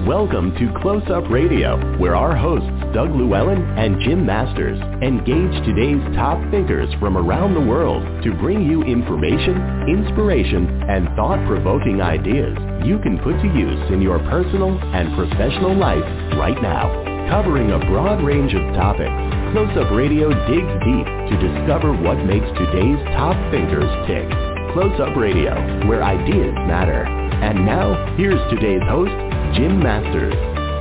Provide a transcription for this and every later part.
Welcome to Close Up Radio, where our hosts Doug Llewellyn and Jim Masters engage today's top thinkers from around the world to bring you information, inspiration, and thought-provoking ideas you can put to use in your personal and professional life right now. Covering a broad range of topics, Close Up Radio digs deep to discover what makes today's top thinkers tick. Close Up Radio, where ideas matter. And now, here's today's host, Jim Masters.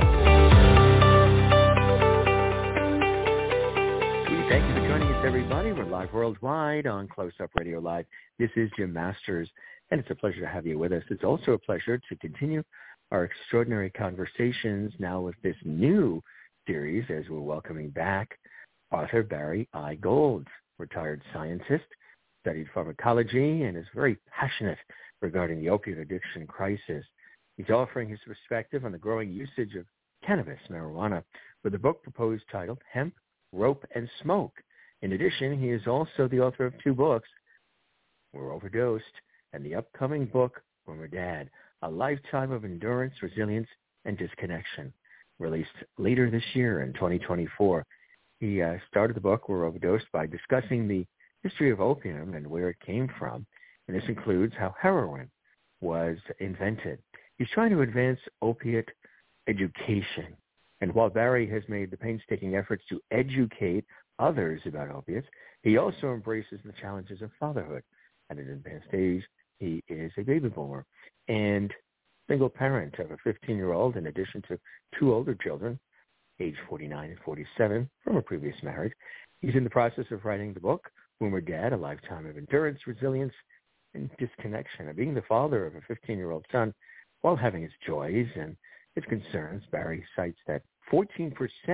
Thank you for joining us, everybody. We're live worldwide on Close Up Radio Live. This is Jim Masters, and it's a pleasure to have you with us. It's also a pleasure to continue our extraordinary conversations now with this new series as we're welcoming back author Barry I. Gold, retired scientist, studied pharmacology, and is very passionate regarding the opioid addiction crisis. He's offering his perspective on the growing usage of cannabis, marijuana, with a book proposed titled Hemp, Rope, and Smoke. In addition, he is also the author of two books, We're Overdosed, and the upcoming book, Boomer Dad, A Lifetime of Endurance, Resilience, and Disconnection, released later this year in 2024. He started the book, We're Overdosed, by discussing the history of opium and where it came from, and this includes how heroin was invented. He's trying to advance opiate education. And while Barry has made the painstaking efforts to educate others about opiates, he also embraces the challenges of fatherhood. At an advanced age, he is a baby boomer and single parent of a 15-year-old in addition to two older children, age 49 and 47, from a previous marriage. He's in the process of writing the book, Boomer Dad, A Lifetime of Endurance, Resilience, and Disconnection. And being the father of a 15-year-old son, while having its joys and its concerns, Barry cites that 14%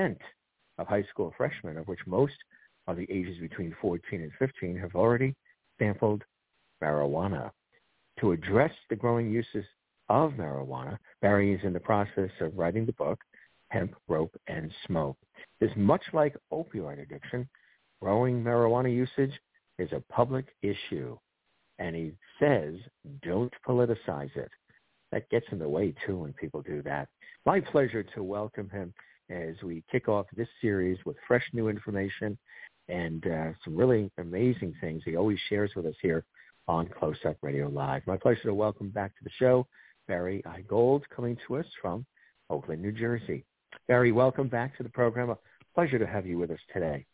of high school freshmen, of which most are the ages between 14 and 15, have already sampled marijuana. To address the growing uses of marijuana, Barry is in the process of writing the book, Hemp, Rope, and Smoke. Is much like opioid addiction, growing marijuana usage is a public issue. And he says, don't politicize it. That gets in the way, too, when people do that. My pleasure to welcome him as we kick off this series with fresh new information and some really amazing things he always shares with us here on Close Up Radio Live. My pleasure to welcome back to the show Barry I. Gold, coming to us from Oakland, New Jersey. Barry, welcome back to the program. A pleasure to have you with us today.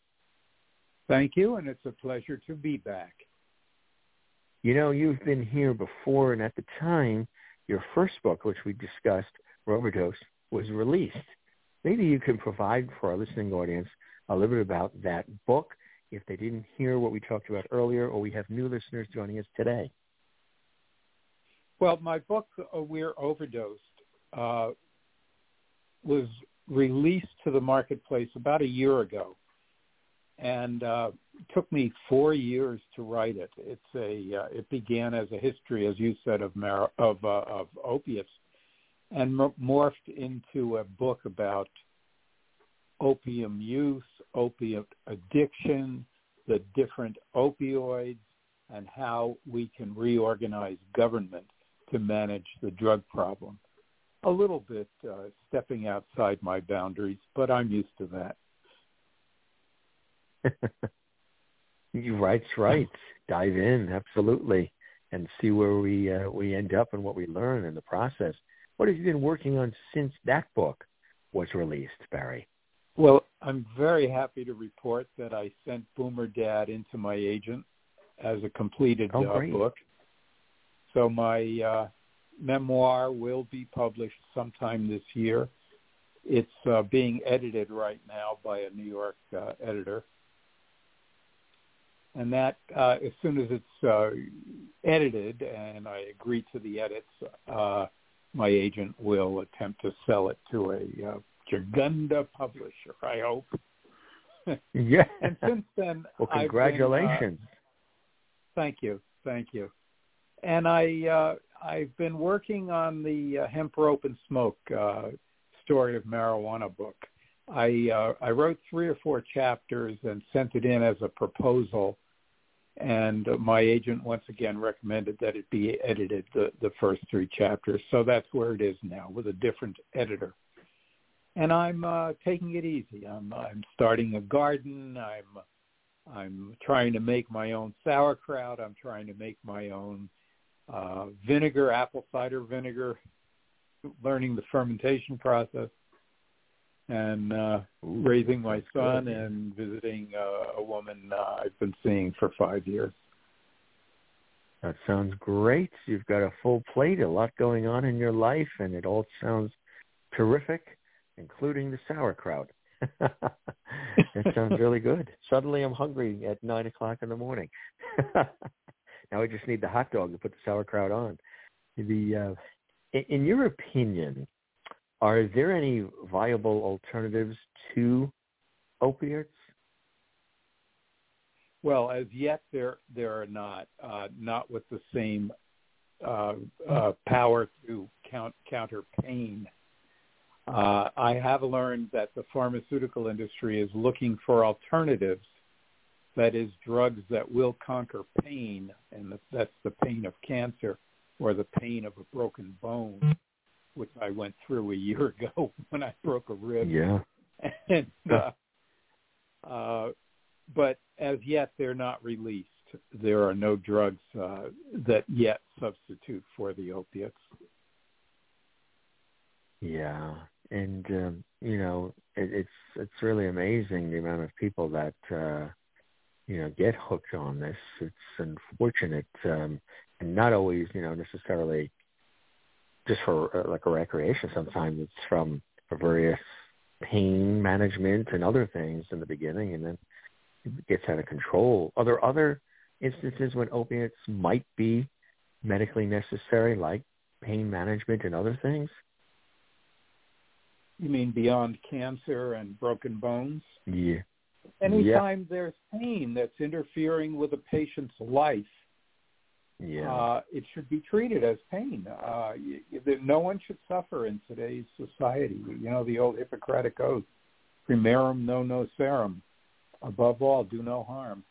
Thank you, and it's a pleasure to be back. You know, you've been here before, and at the time, your first book, which we discussed, Overdose, was released. Maybe you can provide for our listening audience a little bit about that book if they didn't hear what we talked about earlier, or we have new listeners joining us today. Well, my book, We're Overdosed, was released to the marketplace about a year ago, and it took me 4 years to write it. It began as a history, as you said, of opiates, and morphed into a book about opium use, opiate addiction, the different opioids, and how we can reorganize government to manage the drug problem. A little bit stepping outside my boundaries, but I'm used to that. Right. Dive in, absolutely, and see where we end up and what we learn in the process. What have you been working on since that book was released, Barry? Well, I'm very happy to report that I sent Boomer Dad into my agent as a completed book. So my memoir will be published sometime this year. It's being edited right now by a New York editor. And that, as soon as it's edited and I agree to the edits, my agent will attempt to sell it to a Jagunda publisher, I hope. Yeah. And since then, well, congratulations. Thank you. And I've been working on the Hemp, Rope, and Smoke story of marijuana book. I wrote 3 or 4 chapters and sent it in as a proposal And my agent once again recommended that it be edited, the first 3 chapters. So that's where it is now with a different editor. And I'm taking it easy. I'm starting a garden. I'm trying to make my own sauerkraut. I'm trying to make my own vinegar, apple cider vinegar, learning the fermentation process, and raising my son and visiting a woman I've been seeing for 5 years. That sounds great. You've got a full plate, a lot going on in your life, and it all sounds terrific, including the sauerkraut. That sounds really good. Suddenly I'm hungry at 9 o'clock in the morning. Now I just need the hot dog to put the sauerkraut on. In your opinion, are there any viable alternatives to opiates? Well, as yet there are not with the same power to counter pain. I have learned that the pharmaceutical industry is looking for alternatives, that is, drugs that will conquer pain, and that's the pain of cancer or the pain of a broken bone, which I went through a year ago when I broke a rib. Yeah. And, but as yet, they're not released. There are no drugs that yet substitute for the opiates. Yeah, and it's really amazing the amount of people that get hooked on this. It's unfortunate, and not always necessarily just for like a recreation. Sometimes it's from various pain management and other things in the beginning, and then it gets out of control. Are there other instances when opiates might be medically necessary, like pain management and other things? You mean beyond cancer and broken bones? Yeah. Anytime there's pain that's interfering with a patient's life, it should be treated as pain. No one should suffer in today's society. The old Hippocratic oath, primerum non nocere, above all, do no harm.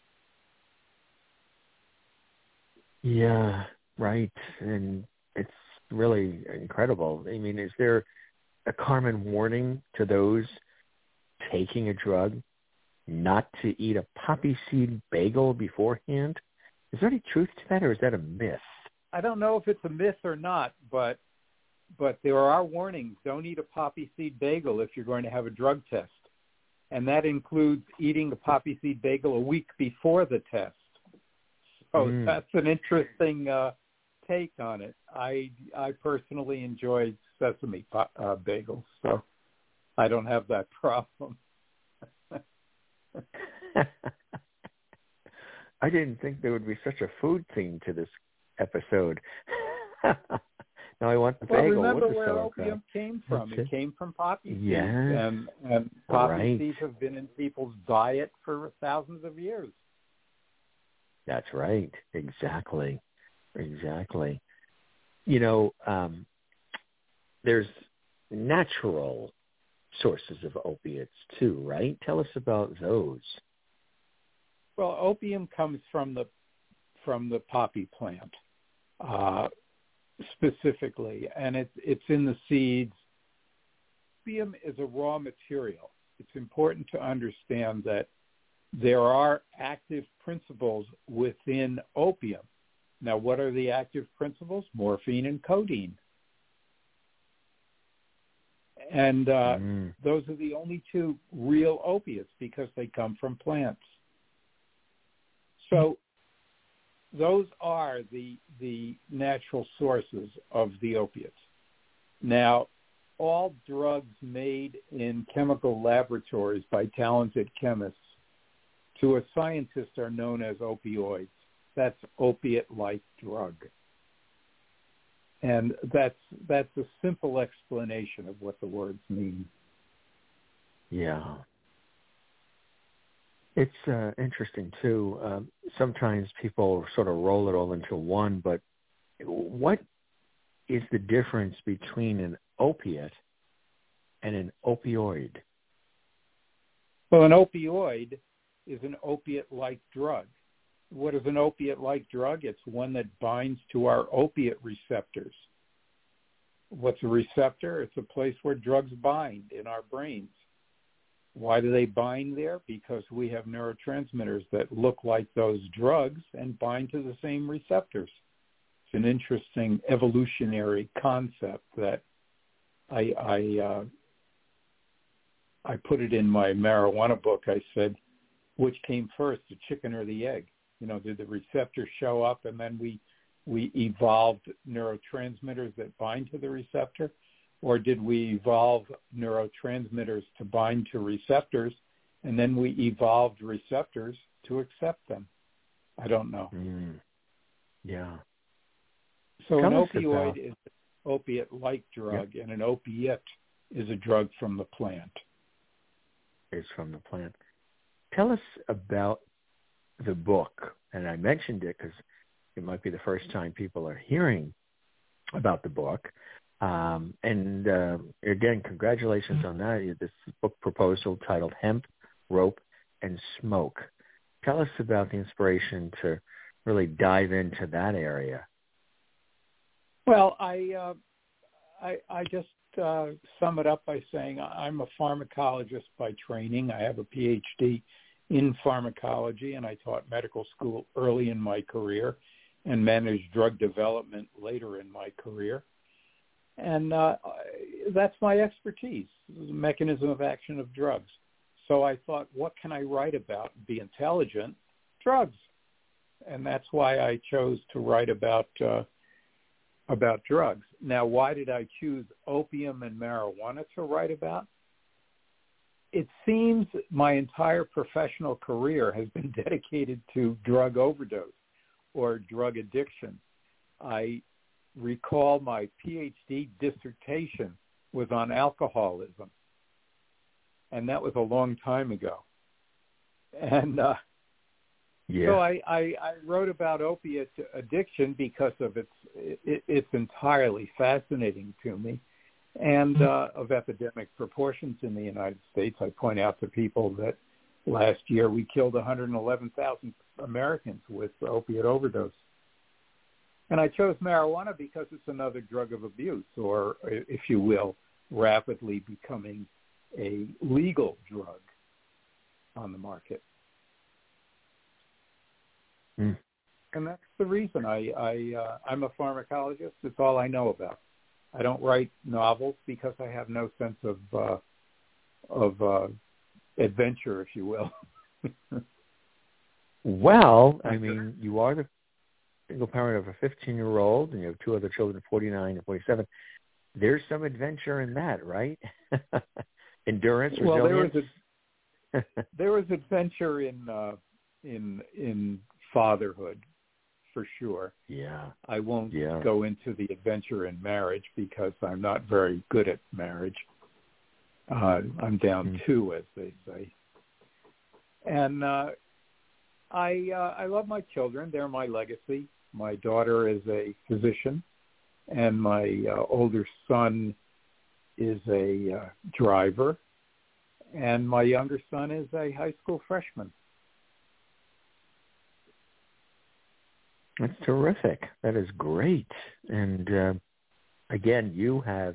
Yeah, right. And it's really incredible. I mean, is there a common warning to those taking a drug not to eat a poppy seed bagel beforehand? Is there any truth to that, or is that a myth? I don't know if it's a myth or not, but there are warnings. Don't eat a poppy seed bagel if you're going to have a drug test. And that includes eating the poppy seed bagel a week before the test. So that's an interesting take on it. I personally enjoy sesame bagels, so I don't have that problem. I didn't think there would be such a food theme to this episode. Now I want the bagel. Remember with the where sauerkraut. opium came from. It came from poppy seeds. Yes. And poppy seeds have been in people's diet for thousands of years. That's right. Exactly. There's natural sources of opiates too, right? Tell us about those. Well, opium comes from the poppy plant, specifically, and it's in the seeds. Opium is a raw material. It's important to understand that there are active principles within opium. Now, what are the active principles? Morphine and codeine. And those are the only two real opiates because they come from plants. So those are the natural sources of the opiates. Now, all drugs made in chemical laboratories by talented chemists to a scientist are known as opioids. That's opiate-like drug. And that's a simple explanation of what the words mean. Yeah. It's interesting, too. Sometimes people sort of roll it all into one, but what is the difference between an opiate and an opioid? Well, an opioid is an opiate-like drug. what is an opiate-like drug? It's one that binds to our opiate receptors. What's a receptor? It's a place where drugs bind in our brains. Why do they bind there? Because we have neurotransmitters that look like those drugs and bind to the same receptors. It's an interesting evolutionary concept that I put it in my marijuana book. I said, which came first, the chicken or the egg? Did the receptor show up and then we evolved neurotransmitters that bind to the receptor? Or did we evolve neurotransmitters to bind to receptors and then we evolved receptors to accept them? I don't know. Yeah. So an opioid is an opiate-like drug, and an opiate is a drug from the plant. Is from the plant. Tell us about the book. And I mentioned it because it might be the first time people are hearing about the book. And again, congratulations on that. This book proposal titled Hemp, Rope, and Smoke. Tell us about the inspiration to really dive into that area. Well, I just sum it up by saying I'm a pharmacologist by training. I have a PhD in pharmacology, and I taught medical school early in my career and managed drug development later in my career. And that's my expertise, the mechanism of action of drugs. So I thought, what can I write about and be intelligent? Drugs. And that's why I chose to write about drugs. Now, why did I choose opium and marijuana to write about? It seems my entire professional career has been dedicated to drug overdose or drug addiction. I recall my PhD dissertation was on alcoholism, and that was a long time ago. And so I wrote about opiate addiction because of it's entirely fascinating to me, and of epidemic proportions in the United States. I point out to people that last year we killed 111,000 Americans with opiate overdose. And I chose marijuana because it's another drug of abuse, or, if you will, rapidly becoming a legal drug on the market. And that's the reason I'm a pharmacologist. It's all I know about. I don't write novels because I have no sense of adventure, if you will. Well, I mean, you are the single parent of a 15-year-old, and you have two other children, 49 and 47. There's some adventure in that, right? Endurance, resilience. Well, there was adventure in fatherhood, for sure. Yeah. I won't go into the adventure in marriage because I'm not very good at marriage. I'm down two, as they say. And I love my children. They're my legacy. My daughter is a physician, and my older son is a driver, and my younger son is a high school freshman. That's terrific. That is great. And again, you have,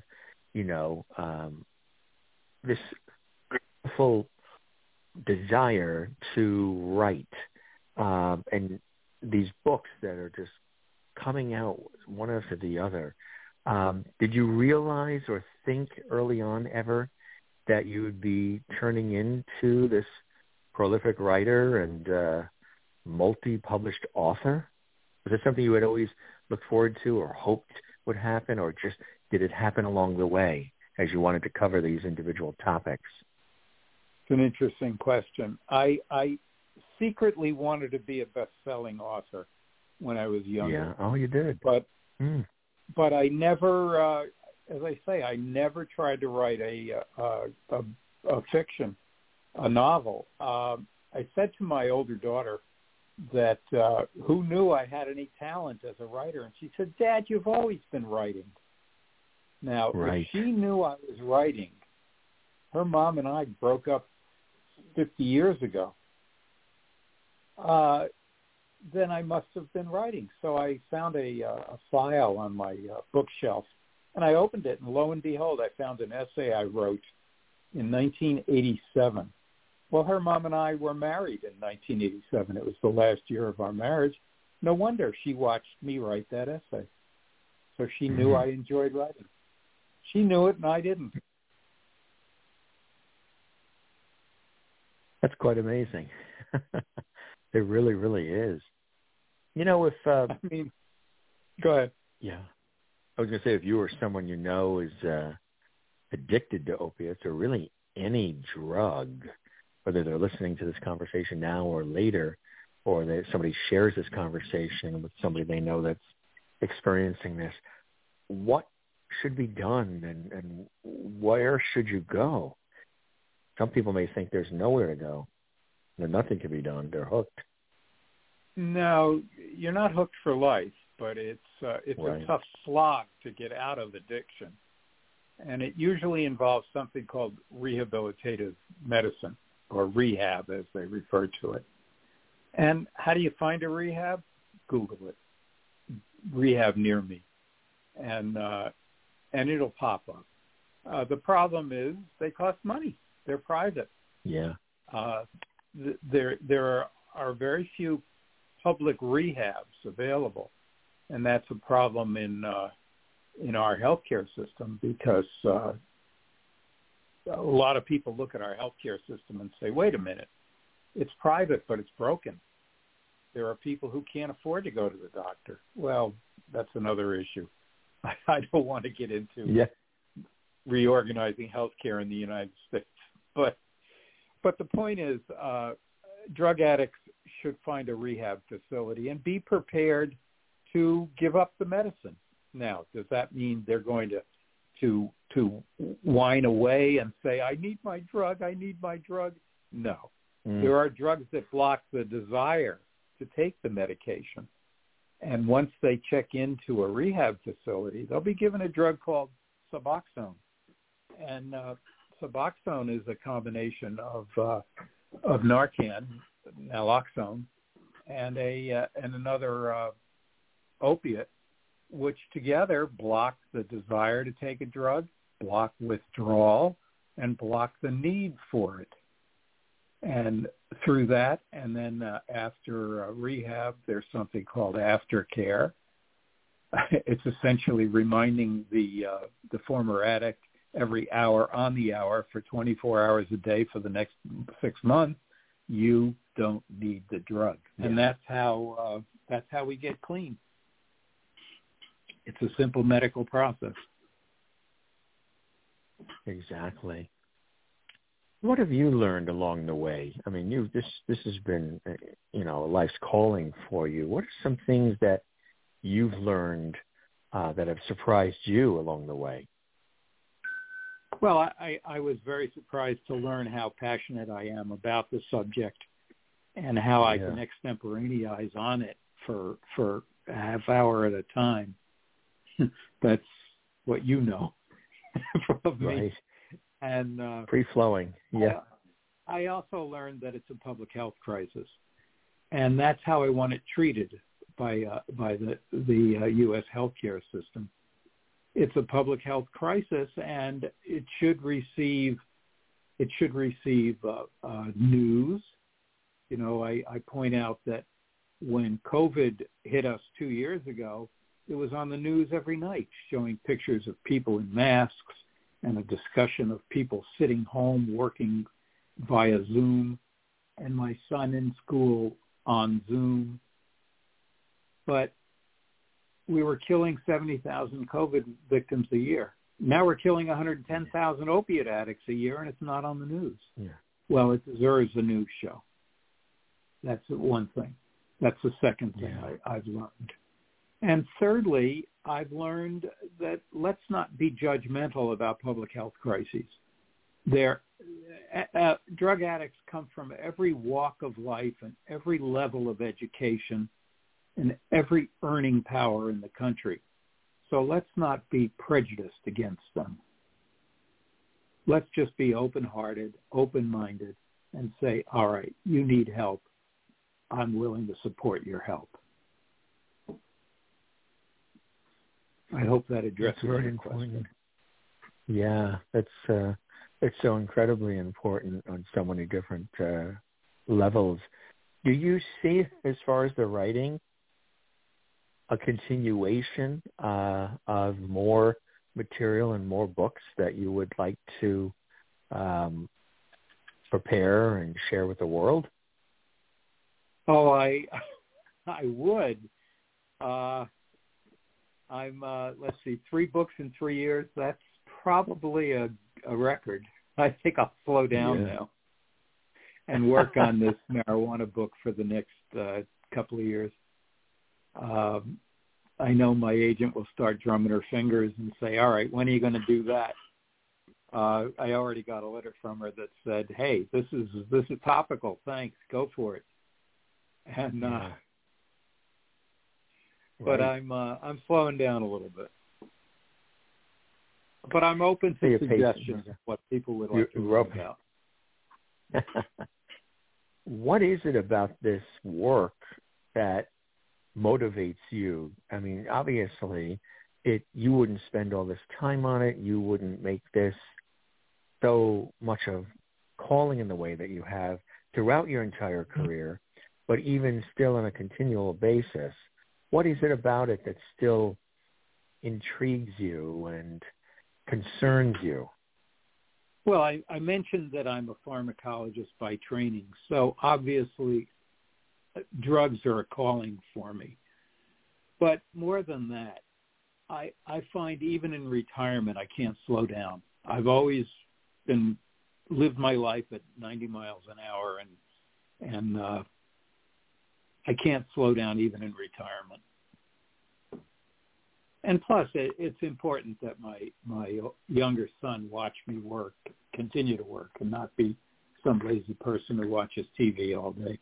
this full desire to write, and these books that are just coming out one after the other. Did you realize or think early on ever that you would be turning into this prolific writer and multi-published author? Was it something you had always looked forward to or hoped would happen, or just did it happen along the way as you wanted to cover these individual topics? It's an interesting question. I secretly wanted to be a best-selling author when I was younger. Yeah, you did. But I never, as I say, I never tried to write a fiction, a novel. I said to my older daughter that who knew I had any talent as a writer, and she said, "Dad, you've always been writing." Now, if she knew I was writing, her mom and I broke up 50 years ago. then I must have been writing. So I found a file on my bookshelf, and I opened it, and lo and behold, I found an essay I wrote in 1987. Well, her mom and I were married in 1987. It was the last year of our marriage. No wonder she watched me write that essay. So she knew I enjoyed writing. She knew it, and I didn't. That's quite amazing. It really, really is. You know, if go ahead. Yeah, I was going to say, if you or someone you know is addicted to opiates or really any drug, whether they're listening to this conversation now or later, or that somebody shares this conversation with somebody they know that's experiencing this, what should be done and where should you go? Some people may think there's nowhere to go, that nothing can be done. They're hooked. No, you're not hooked for life, but it's right. a tough slog to get out of addiction. And it usually involves something called rehabilitative medicine, or rehab as they refer to it. And how do you find a rehab? Google it. Rehab near me. And it'll pop up. The problem is they cost money. They're private. Yeah. There are very few public rehabs available, and that's a problem in our healthcare system, because a lot of people look at our healthcare system and say, "Wait a minute, it's private, but it's broken." There are people who can't afford to go to the doctor. Well, that's another issue. I don't want to get into reorganizing healthcare in the United States. But the point is, drug addicts should find a rehab facility and be prepared to give up the medicine. Now, does that mean they're going to whine away and say, "I need my drug, I need my drug"? No. There are drugs that block the desire to take the medication. And once they check into a rehab facility, they'll be given a drug called Suboxone. And Suboxone is a combination of Narcan, naloxone, and another opiate, which together block the desire to take a drug, block withdrawal, and block the need for it. And through that, and then after rehab, there's something called aftercare. It's essentially reminding the former addict every hour on the hour for 24 hours a day for the next 6 months, you don't need the drug. Yeah. And that's how we get clean. It's a simple medical process. Exactly. What have you learned along the way? I mean, this has been, life's calling for you. What are some things that you've learned that have surprised you along the way? Well, I was very surprised to learn how passionate I am about the subject and how I can extemporaneous on it for a half hour at a time. That's what you know from me. Right. And free-flowing, yeah. I also learned that it's a public health crisis, and that's how I want it treated by the U.S. healthcare system. It's a public health crisis, and it should receive news. You know, I point out that when COVID hit us 2 years ago, it was on the news every night, showing pictures of people in masks and a discussion of people sitting home working via Zoom, and my son in school on Zoom. But we were killing 70,000 COVID victims a year. Now we're killing 110,000 opiate addicts a year, and it's not on the news. Yeah. Well, it deserves a news show. That's one thing. That's the second thing I've learned. And thirdly, I've learned that let's not be judgmental about public health crises. Drug addicts come from every walk of life and every level of education and every earning power in the country. So let's not be prejudiced against them. Let's just be open-hearted, open-minded, and say, all right, you need help. I'm willing to support your help. I hope that addresses your question. Yeah, it's so incredibly important on so many different levels. Do you see, as far as the writing, a continuation of more material and more books that you would like to prepare and share with the world? Oh, I would. I'm let's see, 3 books in 3 years. That's probably a record. I think I'll slow down now and work on this marijuana book for the next couple of years. I know my agent will start drumming her fingers and say, all right, when are you going to do that? I already got a letter from her that said, hey, this is topical. Thanks. Go for it. And but I'm slowing down a little bit. But I'm open to suggestions of what people would like to know about. What is it about this work that motivates you? I mean, obviously, you wouldn't spend all this time on it. You wouldn't make this so much of calling in the way that you have throughout your entire career, but even still on a continual basis. What is it about it that still intrigues you and concerns you? Well, I mentioned that I'm a pharmacologist by training, so obviously drugs are a calling for me. But more than that, I find even in retirement, I can't slow down. I've always lived my life at 90 miles an hour, and I can't slow down even in retirement. And plus, it's important that my younger son watch me work, continue to work, and not be some lazy person who watches TV all day.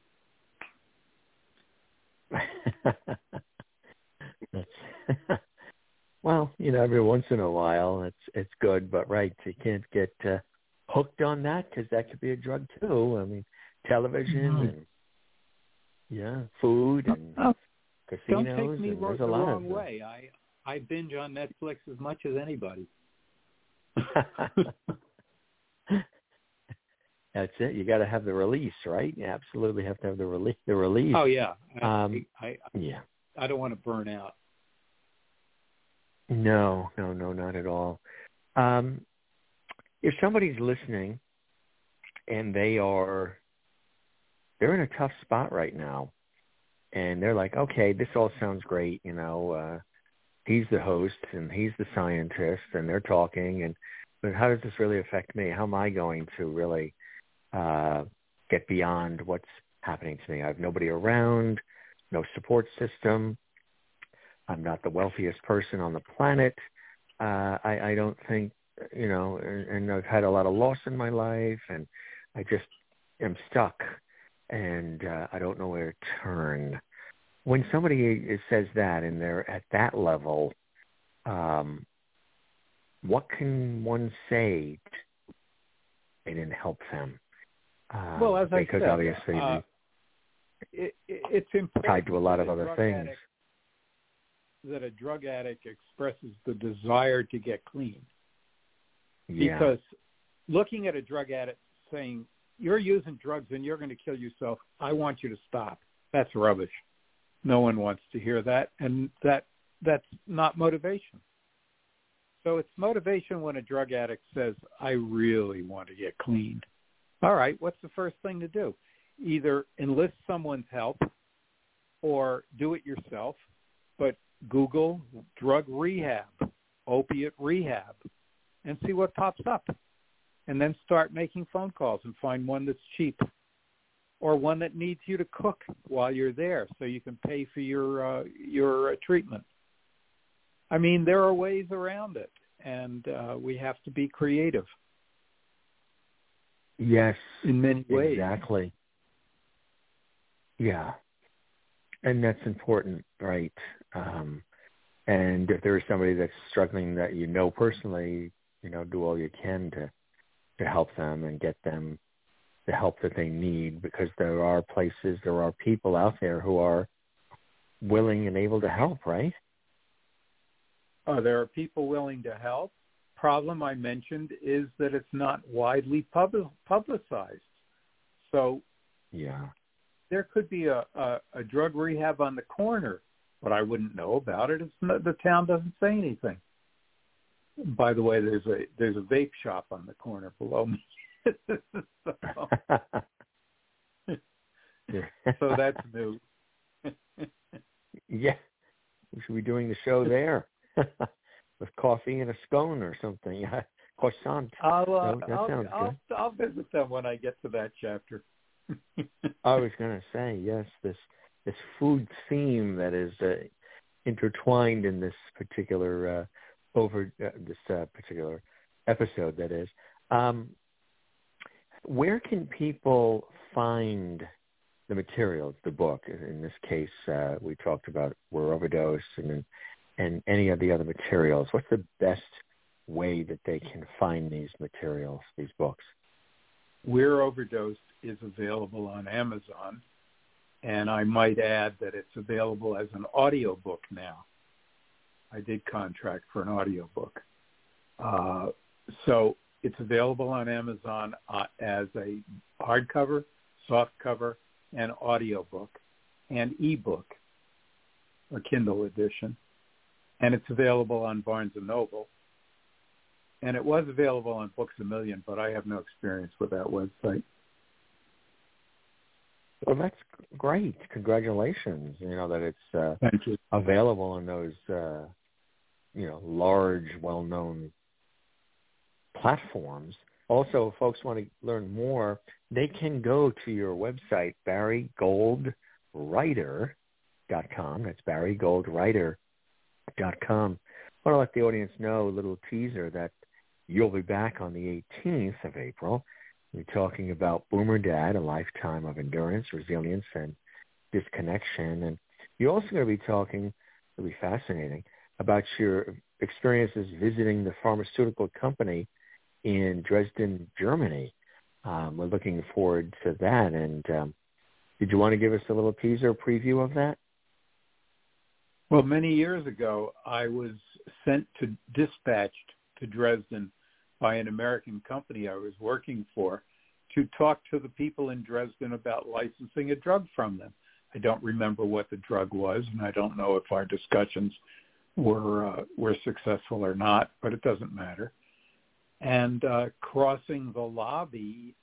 Well, every once in a while, it's good, but right, you can't get hooked on that because that could be a drug too. I mean, television and food and casinos. Don't take me and the there's a lot wrong of way. I binge on Netflix as much as anybody. That's it. You got to have the release, right? You absolutely have to have the release. Oh yeah. I don't want to burn out. No, not at all. If somebody's listening and they're in a tough spot right now, and they're like, okay, this all sounds great, he's the host and he's the scientist and they're talking, but how does this really affect me? How am I going to really get beyond what's happening to me? I have nobody around, no support system. I'm not the wealthiest person on the planet. I don't think, and I've had a lot of loss in my life, and I just am stuck, and I don't know where to turn. When somebody says that and they're at that level, what can one say and help them? Well, as I said, because obviously it's important tied to a lot of other things. That a drug addict expresses the desire to get clean. Yeah. Because looking at a drug addict saying, you're using drugs and you're going to kill yourself, I want you to stop. That's rubbish. No one wants to hear that, and that's not motivation. So it's motivation when a drug addict says, I really want to get clean. All right, what's the first thing to do? Either enlist someone's help or do it yourself, but Google drug rehab, opiate rehab, and see what pops up. And then start making phone calls and find one that's cheap or one that needs you to cook while you're there so you can pay for your treatment. I mean, there are ways around it, and we have to be creative. Yes. In many ways. Exactly. Yeah. And that's important, right? And if there is somebody that's struggling that you know personally, do all you can to help them and get them the help that they need, because there are places, there are people out there who are willing and able to help, right? There are people willing to help. Problem I mentioned is that it's not widely publicized. So yeah, there could be a drug rehab on the corner, but I wouldn't know about it. The town doesn't say anything. By the way, there's a vape shop on the corner below me. So that's new. Yeah, we should be doing the show there with coffee and a scone or something. Croissant. That sounds good. I'll visit them when I get to that chapter. I was going to say, yes, this food theme that is intertwined in this particular particular episode. That is, where can people find the materials, the book? In this case, we talked about We're Overdosed and any of the other materials. What's the best way that they can find these materials, these books? We're Overdosed is available on Amazon, and I might add that it's available as an audiobook now. I did contract for an audiobook. So it's available on Amazon as a hardcover, softcover, and audiobook, and ebook, a Kindle edition. And it's available on Barnes & Noble. And it was available on Books A Million, but I have no experience with that website. Well, that's great. Congratulations. That it's Thank you. Available on those, large, well-known platforms. Also, if folks want to learn more, they can go to your website, BarryGoldWriter.com. That's BarryGoldWriter.com. I want to let the audience know, a little teaser, that you'll be back on the 18th of April. We're talking about Boomer Dad, a lifetime of endurance, resilience, and disconnection. And you're also going to be talking, it'll be fascinating, about your experiences visiting the pharmaceutical company in Dresden, Germany. We're looking forward to that. And did you want to give us a little teaser preview of that? Well, many years ago, I was dispatched to Dresden by an American company I was working for to talk to the people in Dresden about licensing a drug from them. I don't remember what the drug was, and I don't know if our discussions were successful or not, but it doesn't matter. And crossing the lobby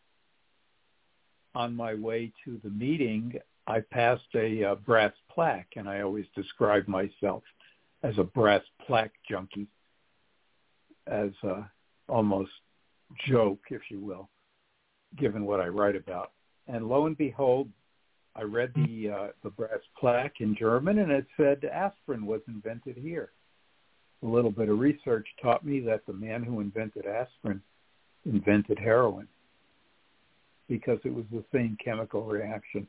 on my way to the meeting, I passed a brass plaque, and I always describe myself as a brass plaque junkie, as a almost joke, if you will, given what I write about. And lo and behold, I read the brass plaque in German, and it said aspirin was invented here. A little bit of research taught me that the man who invented aspirin invented heroin, because it was the same chemical reaction.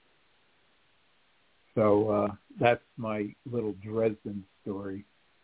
So that's my little Dresden story.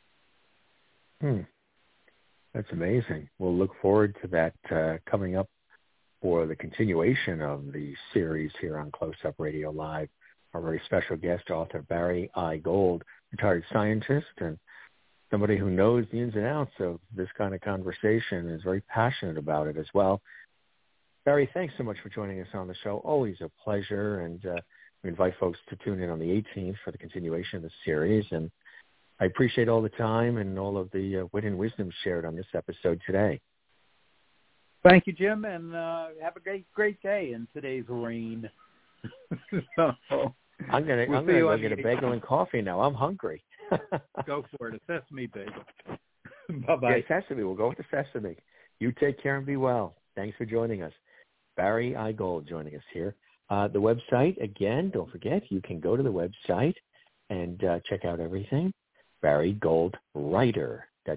That's amazing. We'll look forward to that coming up for the continuation of the series here on Close Up Radio Live. Our very special guest, author Barry I. Gold, retired scientist and somebody who knows the ins and outs of this kind of conversation, is very passionate about it as well. Barry, thanks so much for joining us on the show. Always a pleasure, and we invite folks to tune in on the 18th for the continuation of the series. And I appreciate all the time and all of the wit and wisdom shared on this episode today. Thank you, Jim, and have a great day in today's rain. I'm gonna go get a bagel and coffee now. I'm hungry. Go for it, a sesame bagel. Bye-bye. Yeah, sesame. We'll go with the sesame. You take care and be well. Thanks for joining us. Barry I. Gold joining us here. The website, again, don't forget, you can go to the website and check out everything. Barry Gold Writer. That's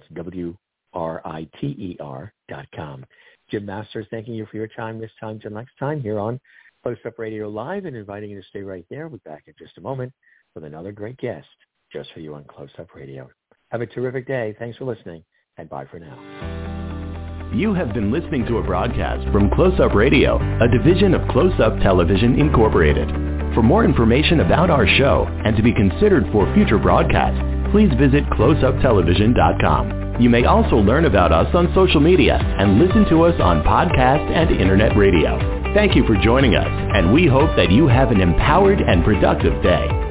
WRITER.com. Jim Masters, thanking you for your time this time till next time here on Close Up Radio Live, and inviting you to stay right there. We'll be back in just a moment with another great guest just for you on Close Up Radio. Have a terrific day. Thanks for listening, and bye for now. You have been listening to a broadcast from Close Up Radio, a division of Close Up Television Incorporated. For more information about our show and to be considered for future broadcasts, please visit closeuptelevision.com. You may also learn about us on social media and listen to us on podcast and internet radio. Thank you for joining us, and we hope that you have an empowered and productive day.